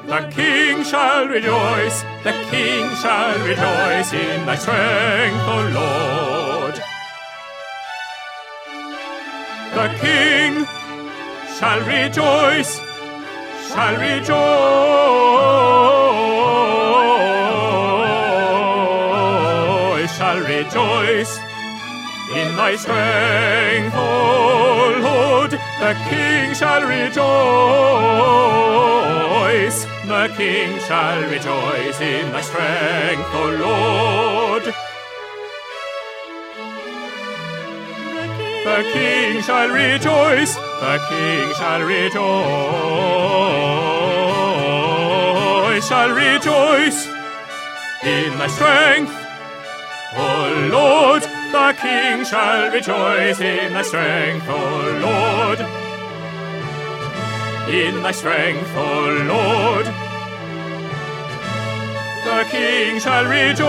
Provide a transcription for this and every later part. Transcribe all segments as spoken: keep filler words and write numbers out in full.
The King shall rejoice, the King shall rejoice in thy strength, O Lord. The King shall rejoice, shall rejoice, shall rejoice in thy strength, O Lord. The King shall rejoice, the King shall rejoice in thy strength, O Lord. The King shall rejoice, the King shall rejoice, shall rejoice in thy strength, O Lord. The King shall rejoice in thy strength, O Lord. In thy strength, O Lord. The King shall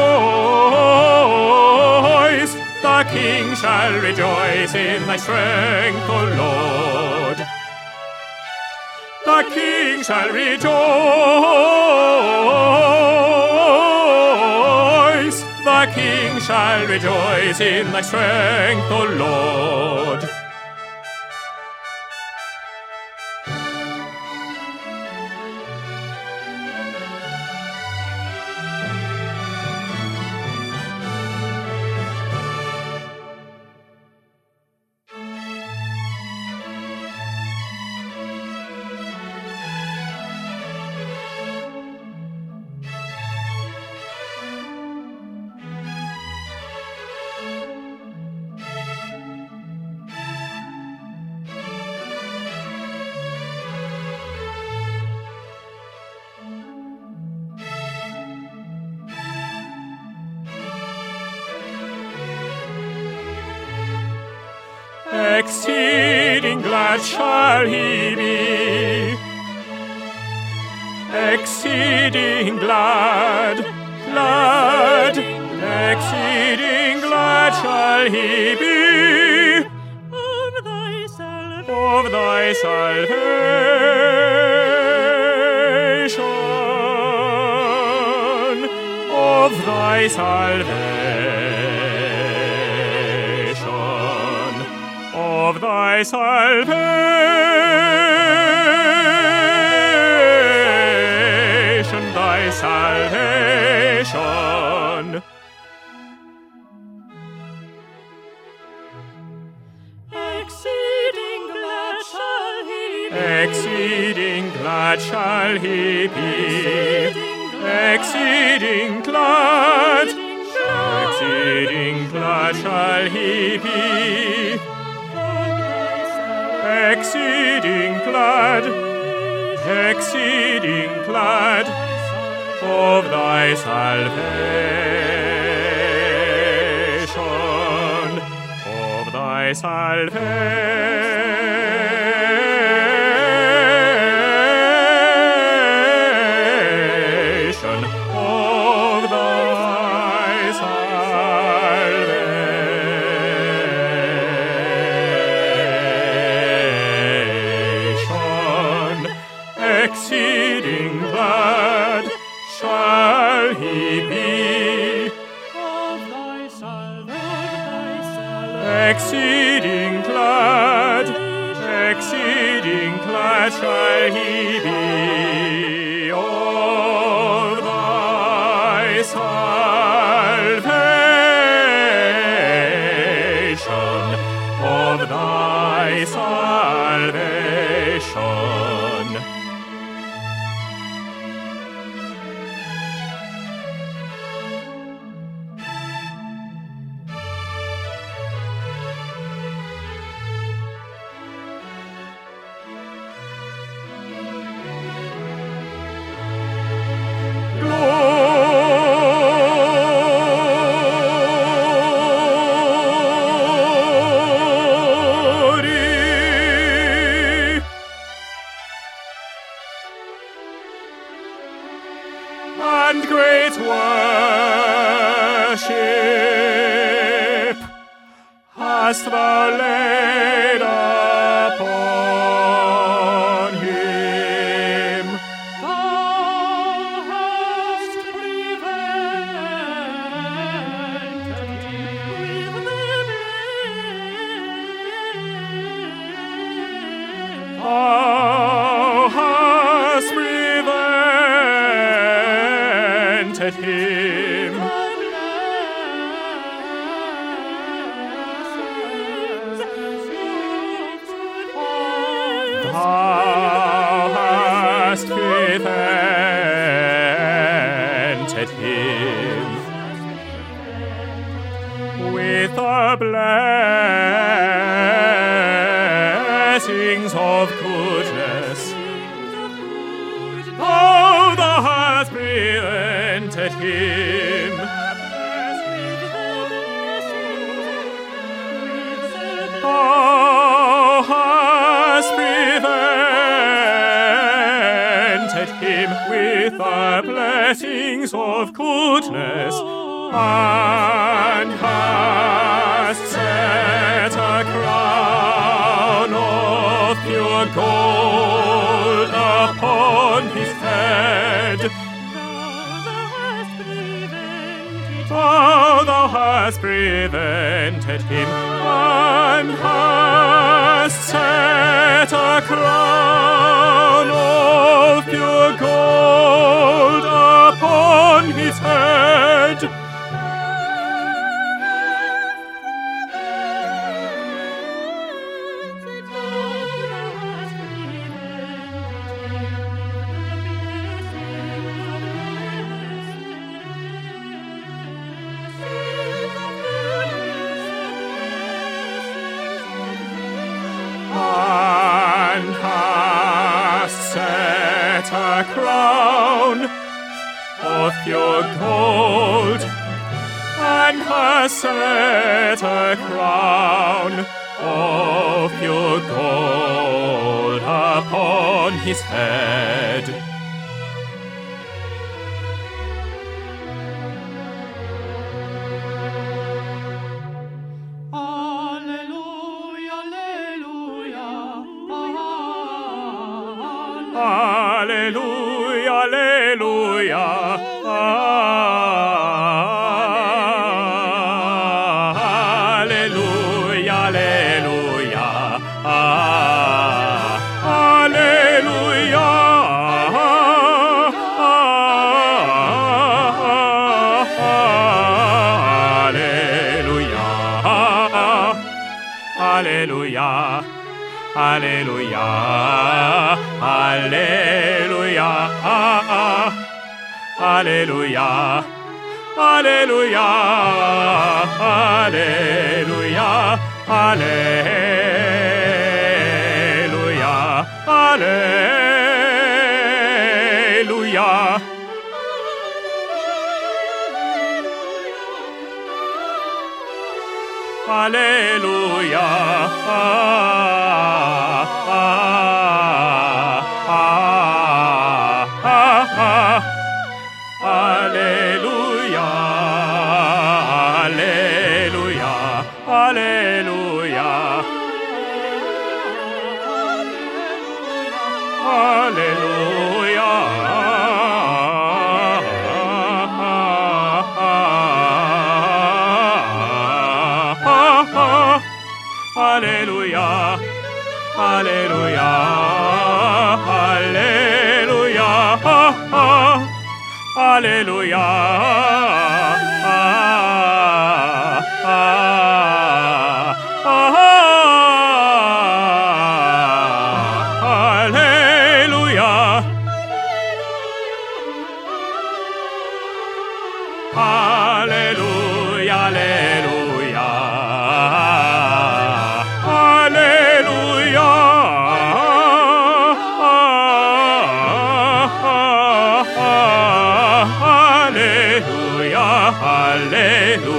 rejoice, the King shall rejoice in thy strength, O Lord. The King shall rejoice, the King shall rejoice in thy strength, O Lord. Exceeding glad shall he be, exceeding glad, glad, exceeding glad shall he be of thy salvation, of thy salvation, of thy salvation, of thy salvation, thy salvation. Exceeding glad shall he be, exceeding glad shall he be, exceeding glad, exceeding glad shall he be, exceeding glad, exceeding glad of thy salvation, of thy salvation, of thy salvation. Exceeding glad shall he be of thy salvation. Exceeding glad, exceeding glad shall he be of thy salvation, of thy salvation. And great worship hast thou laid upon him. Thou blessings of goodness. Thou, thou hast prevented him. Thou hast prevented him with the blessings of goodness, and hast set a crown of pure gold upon his head. Thou, thou hast prevented him, and hast set a crown of pure gold upon his head. And hast set a crown of pure gold, and hast set a crown of pure gold upon his head. Alleluia, alleluia, alleluia, alleluia, alleluia, alleluia, alleluia. Alleluia, alleluia, alleluia, alleluia, alleluia, alleluia, alleluia. Alleluia. Alleluia, alleluia, alleluia, alleluia, alleluia, alleluia, alleluia, alleluia, alleluia, alleluia, alleluia, alleluia, alleluia.